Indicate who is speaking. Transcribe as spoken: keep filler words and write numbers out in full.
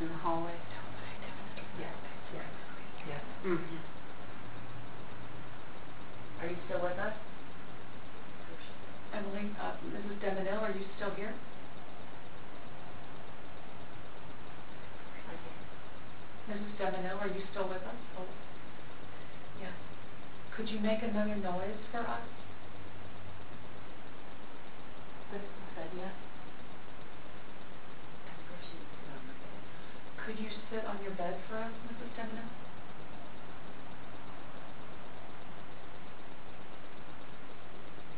Speaker 1: in the hallway.
Speaker 2: Yes, yes, yes.
Speaker 1: Mm-hmm.
Speaker 2: Are you still with us?
Speaker 3: Emily, uh, Missus Demenil, are you still here? Missus Demenil, are you still with us? Oh, yes. Could you make another noise for us?
Speaker 2: Crystal said yes. Ask her if she can sit on the bed.
Speaker 3: Could you sit on your bed for us, Missus Demenil?